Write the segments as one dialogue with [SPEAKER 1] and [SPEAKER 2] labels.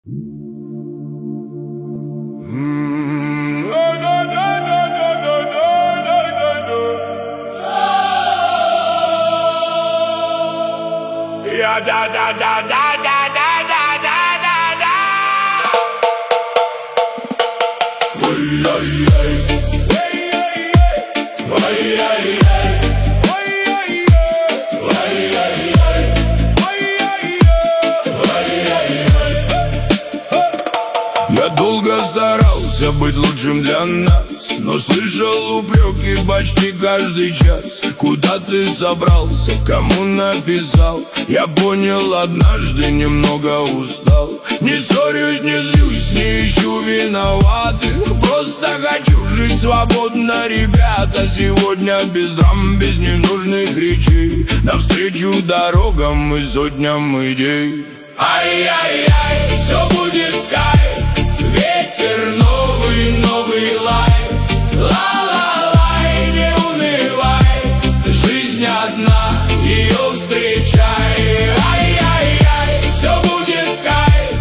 [SPEAKER 1] Я долго старался быть лучшим для нас, но слышал упреки почти каждый час. Куда ты собрался, кому написал? Я понял однажды, немного устал. Не ссорюсь, не злюсь, не ищу виноватых. Просто хочу жить свободно, ребята. Сегодня без драм, без ненужных речей. Навстречу дорогам и сотням идей. Ай-яй-яй, все будет в кайф. Ветер новый, новый лайф. Ла-ла-лай, не унывай. Жизнь одна, ее встречай. Ай-яй-яй, все будет в кайф.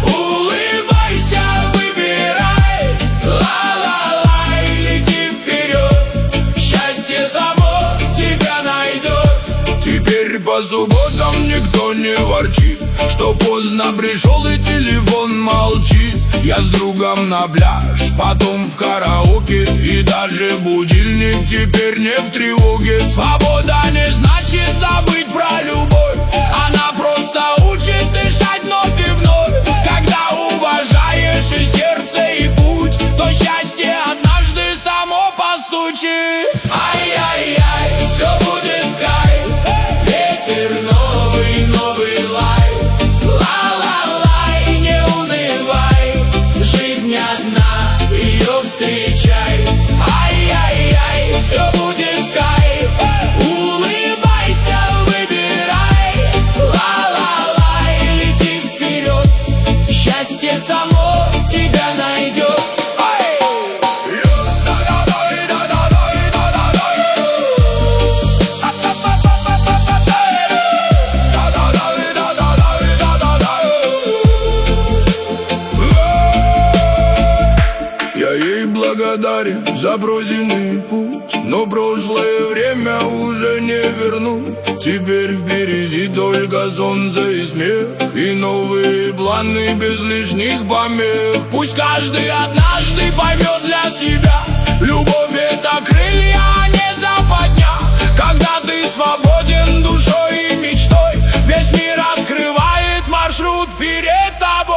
[SPEAKER 1] Улыбайся, выбирай. Ла-ла-лай, лети вперед. Счастье само тебя найдет. Теперь по субботам никто не ворчит, что поздно пришел и телефон молчит. Я с другом на пляж, потом в караоке. И даже будильник теперь не в тревоге. Свобода не значит забыть про любовь. Она просто учит дышать вновь и вновь. Когда уважаешь и сердце, и путь, то счастье однажды само постучит. Ай-яй-яй, все будет в кайф. Ветер новый, новый лайф. Ла-ла-лай, не унывай. Жизнь одна, ее встречай. Ай-яй-яй, все будет в кайф. Улыбайся, выбирай. Ла-ла-лай, лети вперед. Счастье само тебя найдет. Благодарен за пройденный путь, но прошлое время уже не вернуть. Теперь впереди только солнце и смех, и новые планы без лишних помех. Пусть каждый однажды поймет для себя: любовь — это крылья, а не западня. Когда ты свободен душой и мечтой, весь мир открывает маршрут перед тобой.